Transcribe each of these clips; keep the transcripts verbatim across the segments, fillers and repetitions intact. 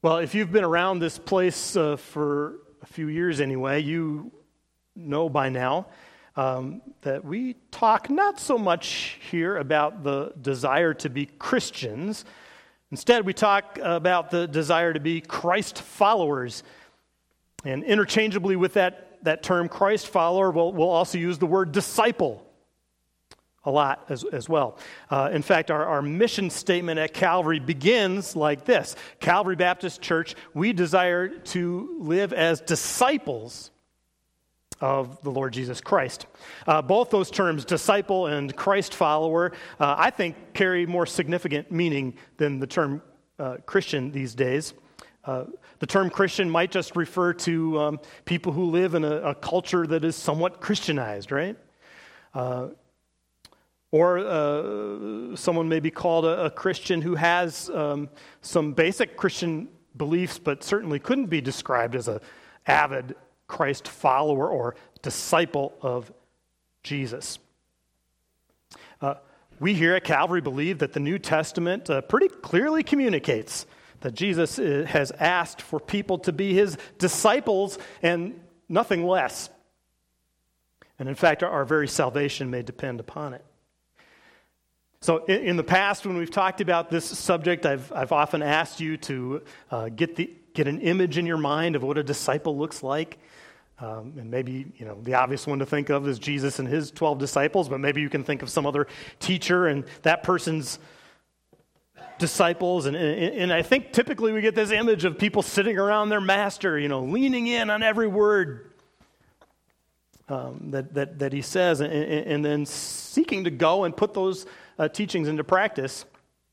Well, if you've been around this place uh, for a few years anyway, you know by now um, that we talk not so much here about the desire to be Christians. Instead, we talk about the desire to be Christ followers. And interchangeably with that, that term Christ follower, we'll, we'll also use the word disciple a lot as, as well. Uh, in fact, our, our mission statement at Calvary begins like this. Calvary Baptist Church, we desire to live as disciples of the Lord Jesus Christ. Uh, both those terms, disciple and Christ follower, uh, I think carry more significant meaning than the term uh, Christian these days. Uh, the term Christian might just refer to um, people who live in a, a culture that is somewhat Christianized, right? Uh, Or uh, someone may be called a, a Christian who has um, some basic Christian beliefs, but certainly couldn't be described as an avid Christ follower or disciple of Jesus. Uh, we here at Calvary believe that the New Testament uh, pretty clearly communicates that Jesus uh, has asked for people to be his disciples and nothing less. And in fact, our, our very salvation may depend upon it. So in, in the past, when we've talked about this subject, I've I've often asked you to uh, get the get an image in your mind of what a disciple looks like, um, and maybe you know the obvious one to think of is Jesus and his twelve disciples, but maybe you can think of some other teacher and that person's disciples, and and, and I think typically we get this image of people sitting around their master, you know, leaning in on every word um, that that that he says, and, and then seeking to go and put those Uh, teachings into practice.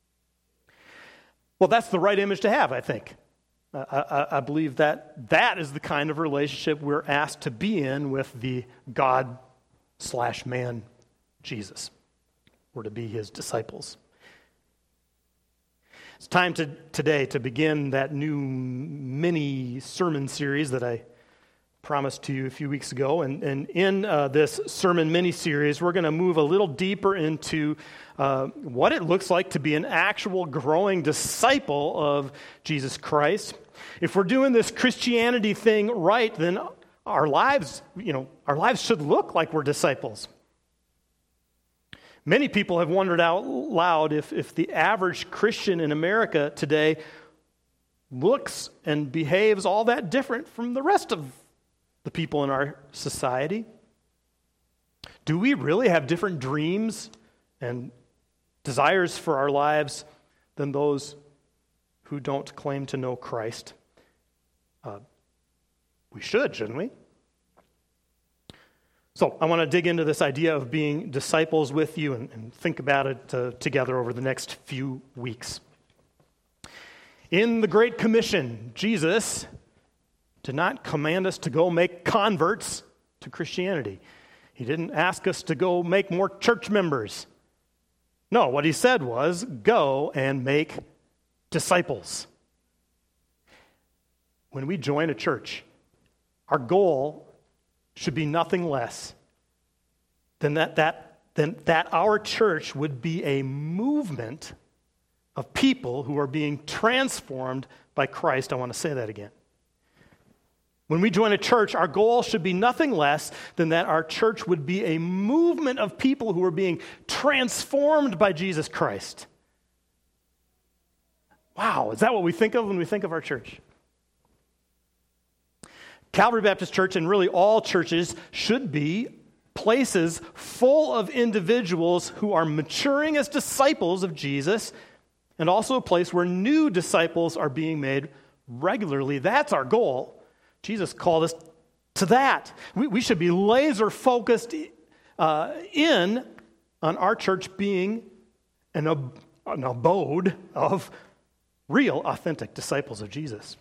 Well, that's the right image to have, I think. Uh, I, I believe that that is the kind of relationship we're asked to be in with the God slash man, Jesus. We're to be his disciples. It's time to today to begin that new mini sermon series that I promised to you a few weeks ago. And, and in uh, this sermon mini-series, we're going to move a little deeper into uh, what it looks like to be an actual growing disciple of Jesus Christ. If we're doing this Christianity thing right, then our lives, you know, our lives should look like we're disciples. Many people have wondered out loud if, if the average Christian in America today looks and behaves all that different from the rest of the people in our society. Do we really have different dreams and desires for our lives than those who don't claim to know Christ? Uh, we should, shouldn't we? So I want to dig into this idea of being disciples with you and, and think about it uh, together over the next few weeks. In the Great Commission, Jesus did not command us to go make converts to Christianity. He didn't ask us to go make more church members. No, what he said was, go and make disciples. When we join a church, our goal should be nothing less than that, that, than that our church would be a movement of people who are being transformed by Christ. I want to say that again. When we join a church, our goal should be nothing less than that our church would be a movement of people who are being transformed by Jesus Christ. Wow, is that what we think of when we think of our church? Calvary Baptist Church, and really all churches, should be places full of individuals who are maturing as disciples of Jesus, and also a place where new disciples are being made regularly. That's our goal. Jesus called us to that. We, we should be laser focused uh, in on our church being an, ab- an abode of real, authentic disciples of Jesus.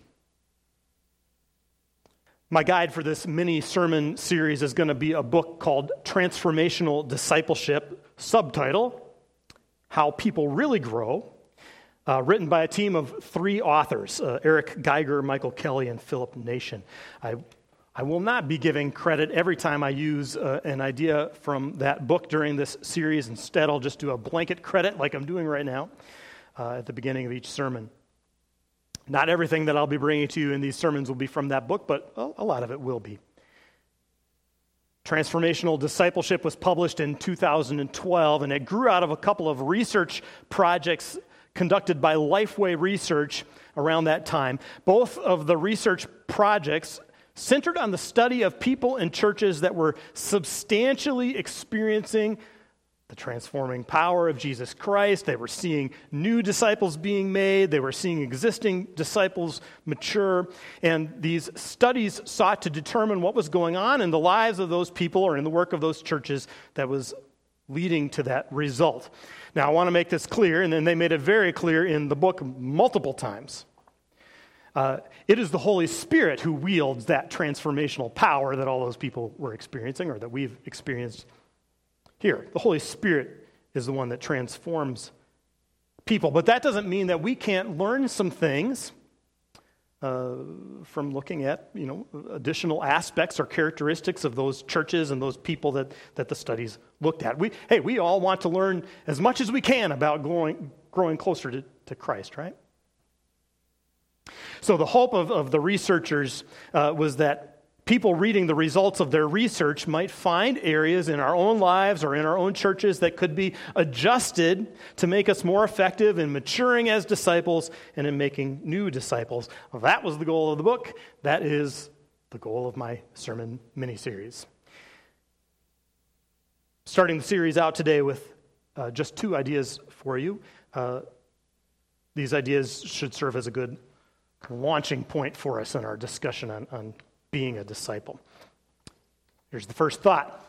My guide for this mini sermon series is going to be a book called Transformational Discipleship, subtitle, How People Really Grow, uh, written by a team of three authors, uh, Eric Geiger, Michael Kelly, and Philip Nation. I, I will not be giving credit every time I use uh, an idea from that book during this series. Instead, I'll just do a blanket credit like I'm doing right now uh, at the beginning of each sermon. Not everything that I'll be bringing to you in these sermons will be from that book, but a lot of it will be. Transformational Discipleship was published in two thousand twelve, and it grew out of a couple of research projects conducted by Lifeway Research around that time. Both of the research projects centered on the study of people in churches that were substantially experiencing the transforming power of Jesus Christ. They were seeing new disciples being made. They were seeing existing disciples mature. And these studies sought to determine what was going on in the lives of those people or in the work of those churches that was leading to that result. Now, I want to make this clear, and then they made it very clear in the book multiple times. Uh, it is the Holy Spirit who wields that transformational power that all those people were experiencing or that we've experienced here. The Holy Spirit is the one that transforms people. But that doesn't mean that we can't learn some things uh, from looking at, you know, additional aspects or characteristics of those churches and those people that, that the studies looked at. We, hey, we all want to learn as much as we can about growing, growing closer to, to Christ, right? So the hope of, of the researchers uh, was that people reading the results of their research might find areas in our own lives or in our own churches that could be adjusted to make us more effective in maturing as disciples and in making new disciples. Well, that was the goal of the book. That is the goal of my sermon mini-series. Starting the series out today with uh, just two ideas for you. Uh, these ideas should serve as a good launching point for us in our discussion on, on being a disciple. Here's the first thought.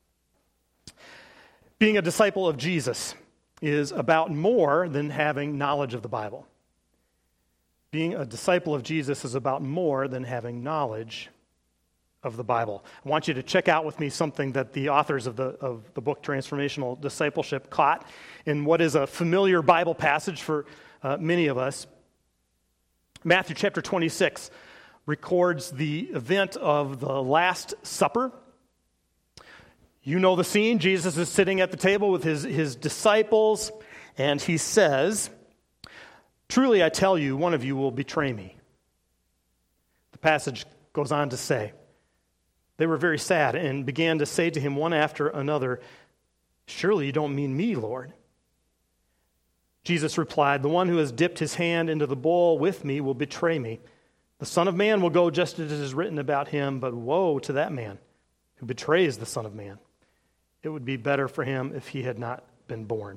Being a disciple of Jesus is about more than having knowledge of the Bible. Being a disciple of Jesus is about more than having knowledge of the Bible. I want you to check out with me something that the authors of the, of the book Transformational Discipleship caught in what is a familiar Bible passage for uh, many of us. Matthew chapter twenty-six records the event of the Last Supper. You know the scene. Jesus is sitting at the table with his, his disciples, and he says, "Truly I tell you, one of you will betray me." The passage goes on to say, "They were very sad and began to say to him one after another, 'Surely you don't mean me, Lord?' Jesus replied, 'The one who has dipped his hand into the bowl with me will betray me. The Son of Man will go just as it is written about him, but woe to that man who betrays the Son of Man. It would be better for him if he had not been born.'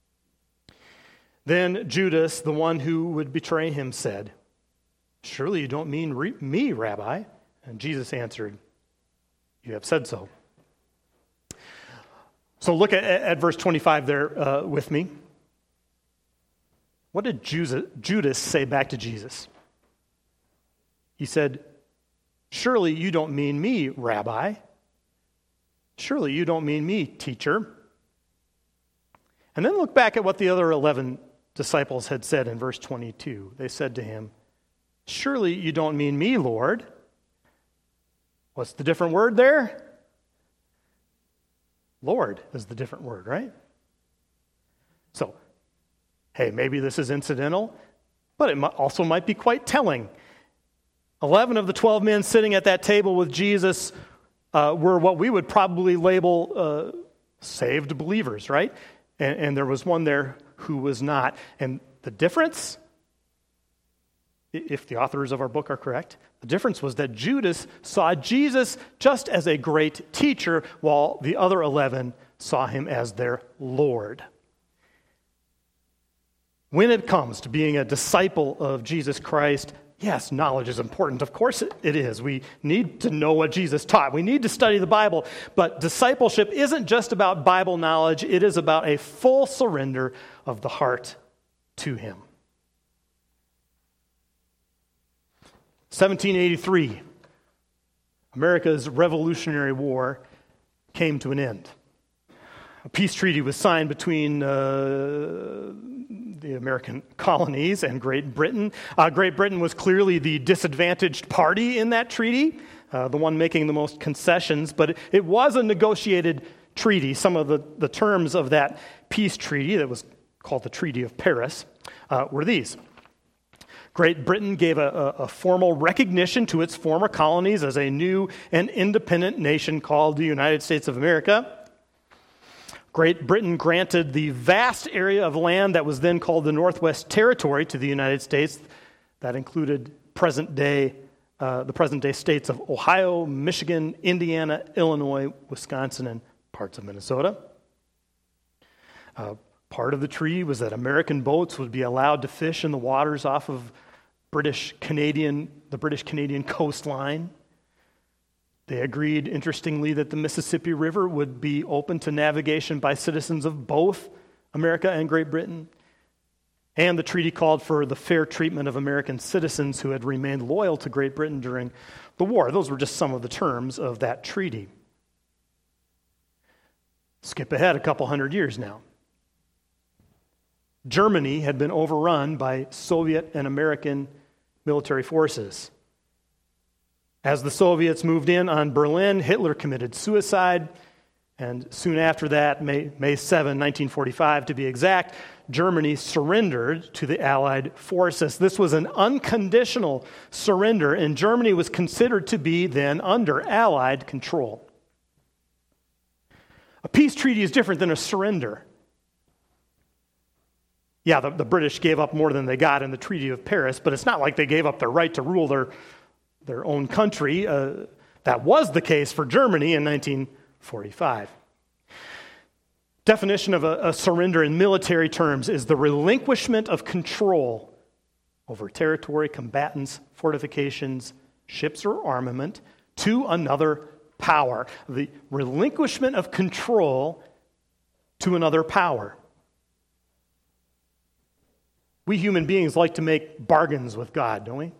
Then Judas, the one who would betray him, said, 'Surely you don't mean re- me, Rabbi?' And Jesus answered, 'You have said so.'" So look at, at verse twenty-five there uh, with me. What did Judas say back to Jesus? He said, "Surely you don't mean me, Rabbi. Surely you don't mean me, teacher." And then look back at what the other eleven disciples had said in verse twenty-two. They said to him, "Surely you don't mean me, Lord." What's the different word there? Lord is the different word, right? So, hey, maybe this is incidental, but it also might be quite telling. Eleven of the twelve men sitting at that table with Jesus uh, were what we would probably label uh, saved believers, right? And, and there was one there who was not. And the difference, if the authors of our book are correct, the difference was that Judas saw Jesus just as a great teacher, while the other eleven saw him as their Lord. When it comes to being a disciple of Jesus Christ, yes, knowledge is important. Of course it is. We need to know what Jesus taught. We need to study the Bible. But discipleship isn't just about Bible knowledge. It is about a full surrender of the heart to him. seventeen eighty-three, America's Revolutionary War came to an end. A peace treaty was signed between uh, the American colonies and Great Britain. Uh, Great Britain was clearly the disadvantaged party in that treaty, uh, the one making the most concessions, but it, it was a negotiated treaty. Some of the, the terms of that peace treaty that was called the Treaty of Paris uh, were these. Great Britain gave a, a, a formal recognition to its former colonies as a new and independent nation called the United States of America. Great Britain granted the vast area of land that was then called the Northwest Territory to the United States. That included present-day, uh, the present-day states of Ohio, Michigan, Indiana, Illinois, Wisconsin, and parts of Minnesota. Uh, part of the treaty was that American boats would be allowed to fish in the waters off of British Canadian, the British Canadian coastline. They agreed, interestingly, that the Mississippi River would be open to navigation by citizens of both America and Great Britain. And the treaty called for the fair treatment of American citizens who had remained loyal to Great Britain during the war. Those were just some of the terms of that treaty. Skip ahead a couple hundred years now. Germany had been overrun by Soviet and American military forces. As the Soviets moved in on Berlin, Hitler committed suicide, and soon after that, May, May seventh, nineteen forty-five to be exact, Germany surrendered to the Allied forces. This was an unconditional surrender, and Germany was considered to be then under Allied control. A peace treaty is different than a surrender. Yeah, the, the British gave up more than they got in the Treaty of Paris, but it's not like they gave up their right to rule their, their own country. Uh, that was the case for Germany in nineteen forty-five. Definition of a, a surrender in military terms is the relinquishment of control over territory, combatants, fortifications, ships, or armament to another power. The relinquishment of control to another power. We human beings like to make bargains with God, don't we?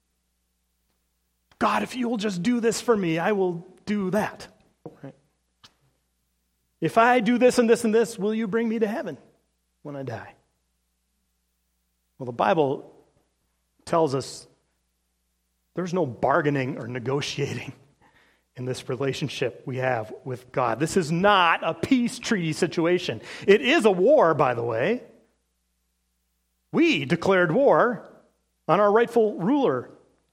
God, if you will just do this for me, I will do that. Right? If I do this and this and this, will you bring me to heaven when I die? Well, the Bible tells us there's no bargaining or negotiating in this relationship we have with God. This is not a peace treaty situation. It is a war, by the way. We declared war on our rightful ruler.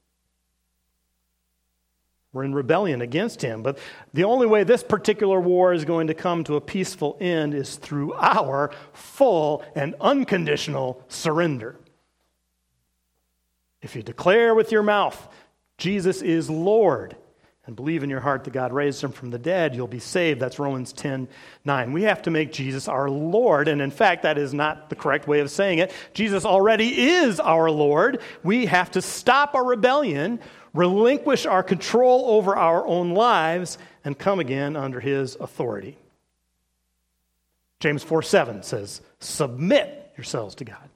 We're in rebellion against him. But the only way this particular war is going to come to a peaceful end is through our full and unconditional surrender. If you declare with your mouth, Jesus is Lord, and believe in your heart that God raised him from the dead, you'll be saved. That's Romans ten nine. We have to make Jesus our Lord, and in fact, that is not the correct way of saying it. Jesus already is our Lord. We have to stop our rebellion, relinquish our control over our own lives, and come again under his authority. James four seven says, submit yourselves to God.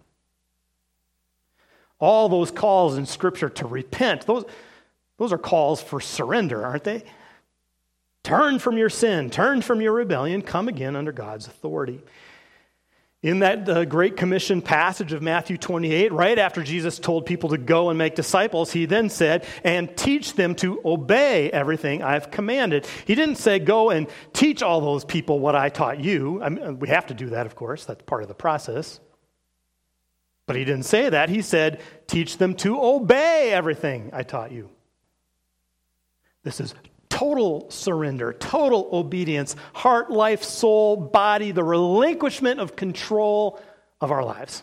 All those calls in Scripture to repent, those Those are calls for surrender, aren't they? Turn from your sin, turn from your rebellion, come again under God's authority. In that uh, Great Commission passage of Matthew twenty-eight, right after Jesus told people to go and make disciples, he then said, and teach them to obey everything I've commanded. He didn't say, go and teach all those people what I taught you. I mean, we have to do that, of course. That's part of the process. But he didn't say that. He said, teach them to obey everything I taught you. This is total surrender, total obedience, heart, life, soul, body, the relinquishment of control of our lives.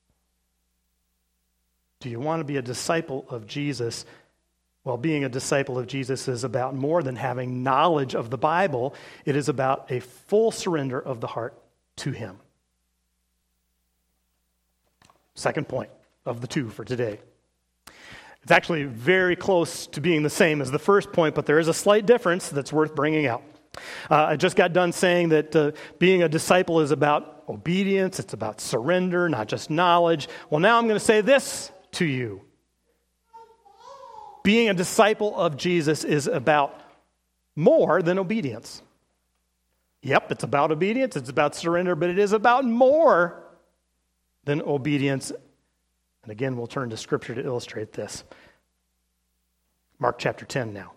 Do you want to be a disciple of Jesus? Well, being a disciple of Jesus is about more than having knowledge of the Bible. It is about a full surrender of the heart to him. Second point of the two for today. It's actually very close to being the same as the first point, but there is a slight difference that's worth bringing out. Uh, I just got done saying that uh, being a disciple is about obedience, it's about surrender, not just knowledge. Well, now I'm going to say this to you. Being a disciple of Jesus is about more than obedience. Yep, it's about obedience, it's about surrender, but it is about more than obedience. And again, we'll turn to Scripture to illustrate this. Mark chapter ten now.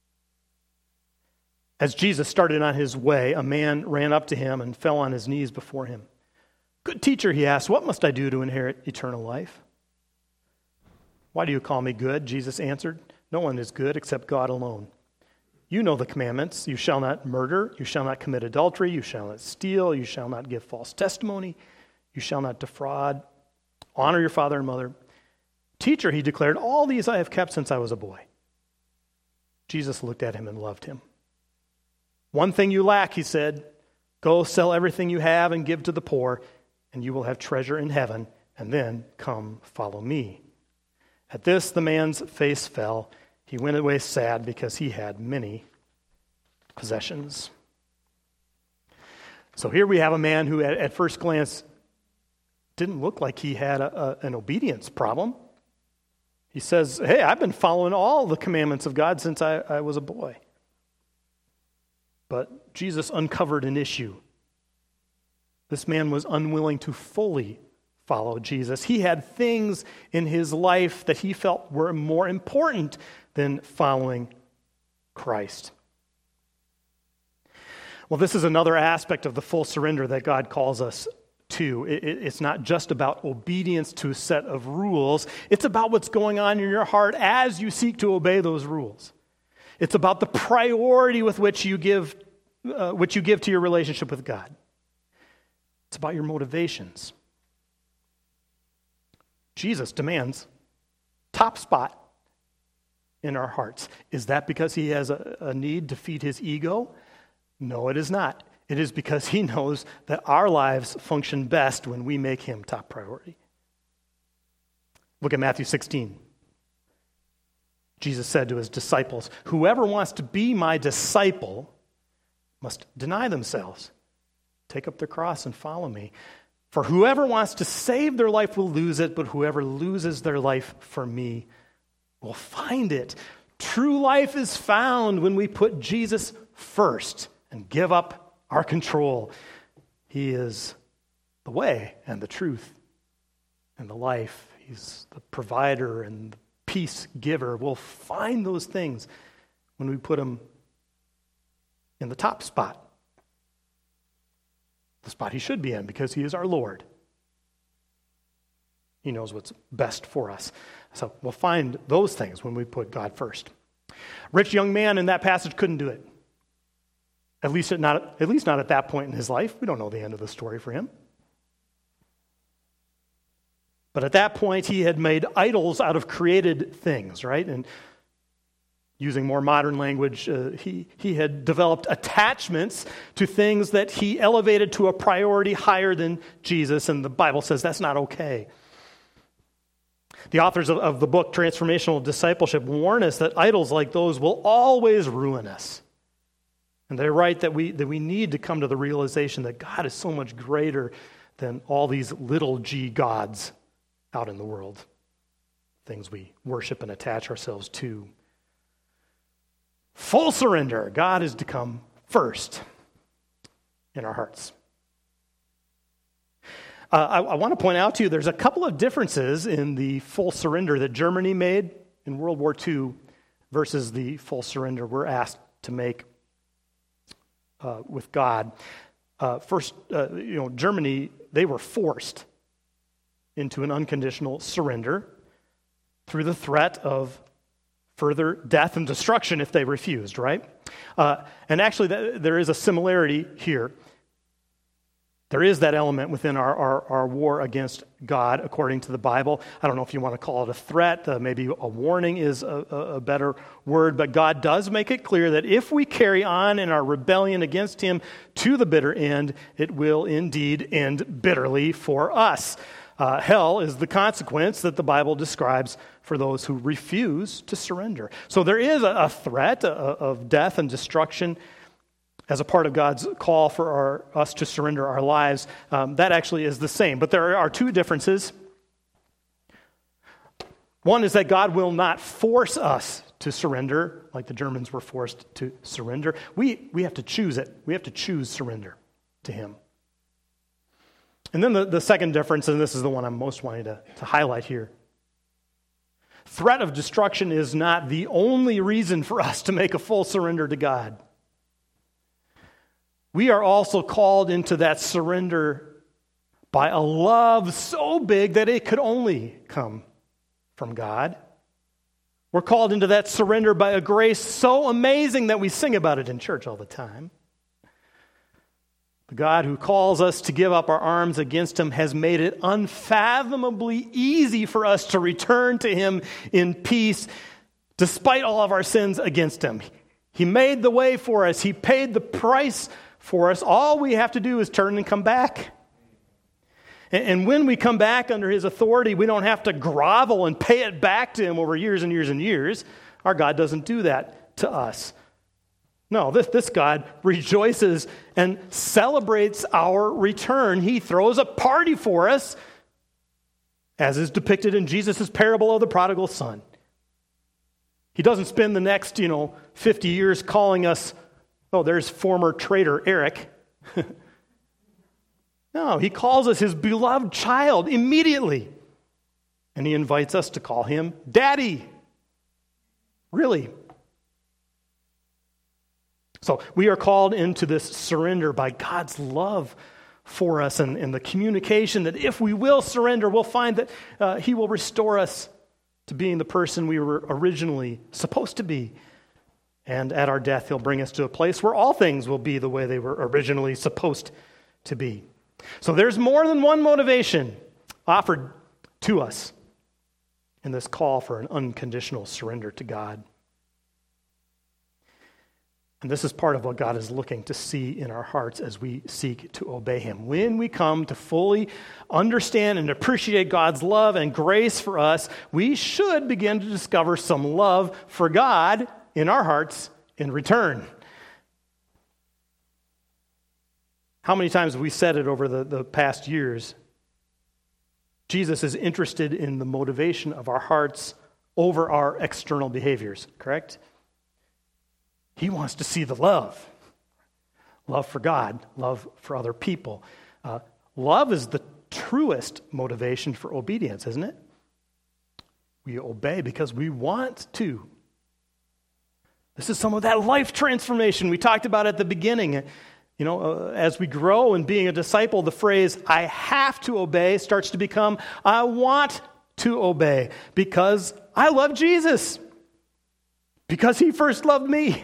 As Jesus started on his way, a man ran up to him and fell on his knees before him. Good teacher, he asked, what must I do to inherit eternal life? "Why do you call me good?" Jesus answered. "No one is good except God alone. You know the commandments. You shall not murder. You shall not commit adultery. You shall not steal. You shall not give false testimony. You shall not defraud. Honor your father and mother." "Teacher," he declared, "all these I have kept since I was a boy." Jesus looked at him and loved him. "One thing you lack," he said. "Go sell everything you have and give to the poor, and you will have treasure in heaven, and then come follow me." At this, the man's face fell. He went away sad because he had many possessions. So here we have a man who, at, at first glance, didn't look like he had a, a, an obedience problem. He says, "Hey, I've been following all the commandments of God since I, I was a boy." But Jesus uncovered an issue. This man was unwilling to fully follow Jesus. He had things in his life that he felt were more important than following Christ. Well, this is another aspect of the full surrender that God calls us to. It, it, it's not just about obedience to a set of rules. It's about what's going on in your heart as you seek to obey those rules. It's about the priority with which you give, uh, which you give to your relationship with God. It's about your motivations. Jesus demands top spot in our hearts. Is that because he has a, a need to feed his ego? No, it is not. It is because he knows that our lives function best when we make him top priority. Look at Matthew sixteen. Jesus said to his disciples, "Whoever wants to be my disciple must deny themselves, take up their cross and follow me. For whoever wants to save their life will lose it, but whoever loses their life for me will find it." True life is found when we put Jesus first and give up our control. He is the way and the truth and the life. He's the provider and the peace giver. We'll find those things when we put him in the top spot. The spot he should be in, because he is our Lord. He knows what's best for us. So we'll find those things when we put God first. Rich young man in that passage couldn't do it. At least not, at least not at that point in his life. We don't know the end of the story for him. But at that point, he had made idols out of created things, right? And using more modern language, uh, he, he had developed attachments to things that he elevated to a priority higher than Jesus, and the Bible says that's not okay. The authors of, of the book Transformational Discipleship warn us that idols like those will always ruin us. And they write that we, that we need to come to the realization that God is so much greater than all these little g gods out in the world, things we worship and attach ourselves to. Full surrender. God is to come first in our hearts. Uh, I, I want to point out to you there's a couple of differences in the full surrender that Germany made in World War Two versus the full surrender we're asked to make uh, with God. Uh, first, uh, you know, Germany, they were forced into an unconditional surrender through the threat of further death and destruction if they refused, right? Uh, and actually, th- there is a similarity here. There is that element within our, our, our war against God, according to the Bible. I don't know if you want to call it a threat. Uh, maybe a warning is a, a better word. But God does make it clear that if we carry on in our rebellion against him to the bitter end, it will indeed end bitterly for us. Uh, hell is the consequence that the Bible describes for those who refuse to surrender. So there is a, a threat uh, of death and destruction as a part of God's call for our, us to surrender our lives. Um, that actually is the same. But there are two differences. One is that God will not force us to surrender, like the Germans were forced to surrender. We, we have to choose it. We have to choose surrender to him. And then the, the second difference, and this is the one I'm most wanting to, to highlight here. Threat of destruction is not the only reason for us to make a full surrender to God. We are also called into that surrender by a love so big that it could only come from God. We're called into that surrender by a grace so amazing that we sing about it in church all the time. The God who calls us to give up our arms against him has made it unfathomably easy for us to return to him in peace despite all of our sins against him. He made the way for us. He paid the price for us. All we have to do is turn and come back. And when we come back under his authority, we don't have to grovel and pay it back to him over years and years and years. Our God doesn't do that to us. No, this, this God rejoices and celebrates our return. He throws a party for us, as is depicted in Jesus' parable of the prodigal son. He doesn't spend the next, you know, fifty years calling us, oh, there's former traitor Eric. No, he calls us his beloved child immediately. And he invites us to call him Daddy. Really. So we are called into this surrender by God's love for us and, and the communication that if we will surrender, we'll find that uh, he will restore us to being the person we were originally supposed to be. And at our death, he'll bring us to a place where all things will be the way they were originally supposed to be. So there's more than one motivation offered to us in this call for an unconditional surrender to God. And this is part of what God is looking to see in our hearts as we seek to obey him. When we come to fully understand and appreciate God's love and grace for us, we should begin to discover some love for God in our hearts in return. How many times have we said it over the, the past years? Jesus is interested in the motivation of our hearts over our external behaviors, correct? He wants to see the love. Love for God, love for other people. Uh, love is the truest motivation for obedience, isn't it? We obey because we want to. This is some of that life transformation we talked about at the beginning. You know, uh, as we grow in being a disciple, the phrase, I have to obey, starts to become, I want to obey because I love Jesus. Because he first loved me.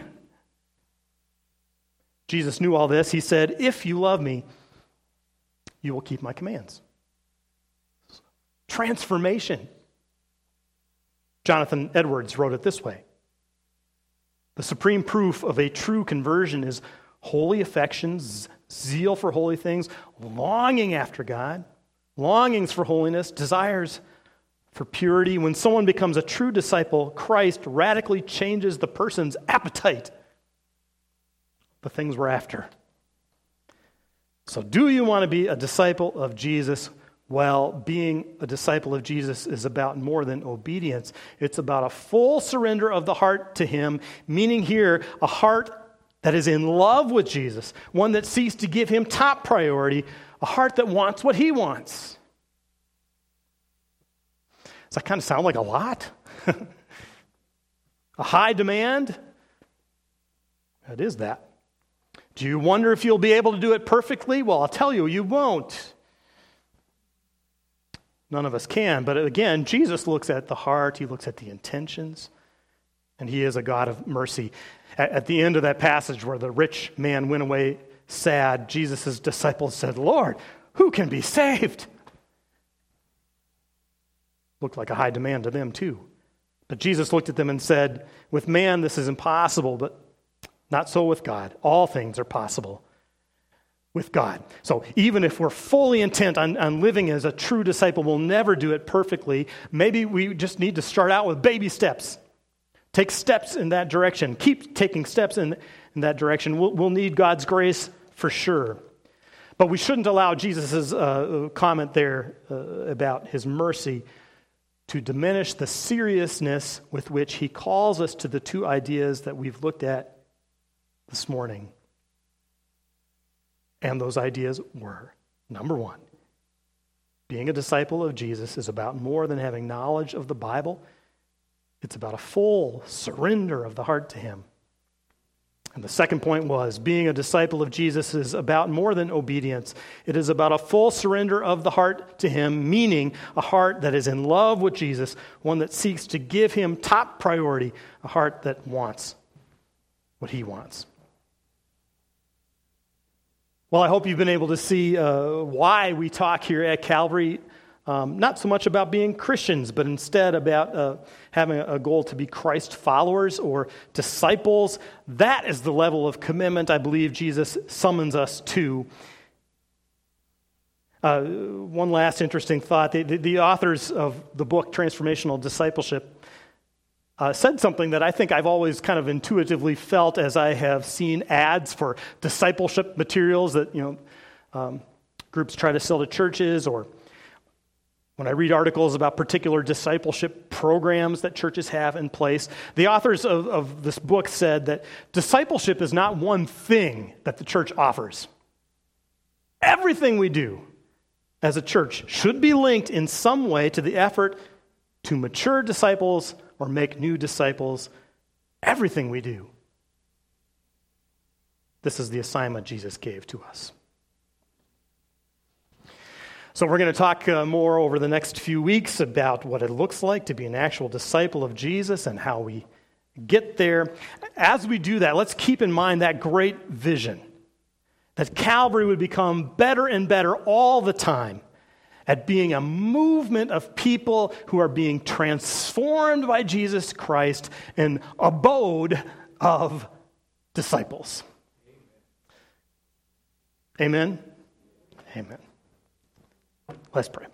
Jesus knew all this. He said, if you love me, you will keep my commands. Transformation. Jonathan Edwards wrote it this way. The supreme proof of a true conversion is holy affections, zeal for holy things, longing after God, longings for holiness, desires for purity. When someone becomes a true disciple, Christ radically changes the person's appetite. The things we're after. So do you want to be a disciple of Jesus? Well, being a disciple of Jesus is about more than obedience. It's about a full surrender of the heart to him, meaning here a heart that is in love with Jesus, one that seeks to give him top priority, a heart that wants what he wants. Does that kind of sound like a lot? A high demand? It is that. Do you wonder if you'll be able to do it perfectly? Well, I'll tell you, you won't. None of us can. But again, Jesus looks at the heart. He looks at the intentions. And he is a God of mercy. At, at the end of that passage where the rich man went away sad, Jesus' disciples said, Lord, who can be saved? Looked like a high demand to them too. But Jesus looked at them and said, with man this is impossible, but not so with God. All things are possible with God. So even if we're fully intent on, on living as a true disciple, we'll never do it perfectly. Maybe we just need to start out with baby steps. Take steps in that direction. Keep taking steps in, in that direction. We'll, we'll need God's grace for sure. But we shouldn't allow Jesus' uh, comment there uh, about his mercy to diminish the seriousness with which he calls us to the two ideas that we've looked at this morning. And those ideas were, number one, being a disciple of Jesus is about more than having knowledge of the Bible. It's about a full surrender of the heart to him. And the second point was, being a disciple of Jesus is about more than obedience. It is about a full surrender of the heart to him, meaning a heart that is in love with Jesus, one that seeks to give him top priority, a heart that wants what he wants. Well, I hope you've been able to see uh, why we talk here at Calvary. Um, not so much about being Christians, but instead about uh, having a goal to be Christ followers or disciples. That is the level of commitment I believe Jesus summons us to. Uh, one last interesting thought. The, the, the authors of the book, Transformational Discipleship, uh, said something that I think I've always kind of intuitively felt as I have seen ads for discipleship materials that, you know, um, groups try to sell to churches, or when I read articles about particular discipleship programs that churches have in place. The authors of, of this book said that discipleship is not one thing that the church offers. Everything we do as a church should be linked in some way to the effort to mature disciples or make new disciples. Everything we do. This is the assignment Jesus gave to us. So we're going to talk uh, more over the next few weeks about what it looks like to be an actual disciple of Jesus and how we get there. As we do that, let's keep in mind that great vision, that Calvary would become better and better all the time at being a movement of people who are being transformed by Jesus Christ, an abode of disciples. Amen? Amen. Let's pray.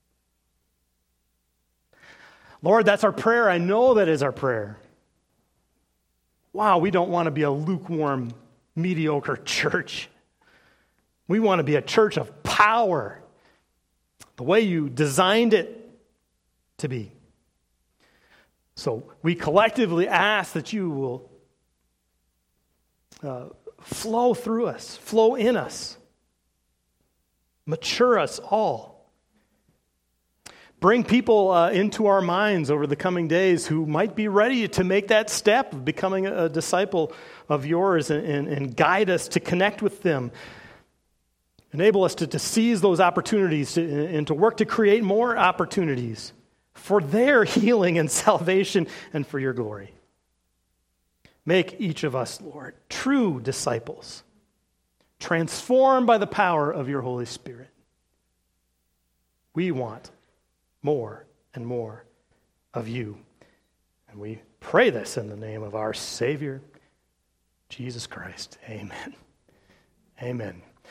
Lord, that's our prayer. I know that is our prayer. Wow, we don't want to be a lukewarm, mediocre church. We want to be a church of power, the way you designed it to be. So we collectively ask that you will uh, flow through us, flow in us, mature us all. Bring people uh, into our minds over the coming days who might be ready to make that step of becoming a, a disciple of yours, and, and, and guide us to connect with them. Enable us to, to seize those opportunities to, and to work to create more opportunities for their healing and salvation and for your glory. Make each of us, Lord, true disciples, transformed by the power of your Holy Spirit. We want more and more of you. And we pray this in the name of our Savior, Jesus Christ. Amen. Amen.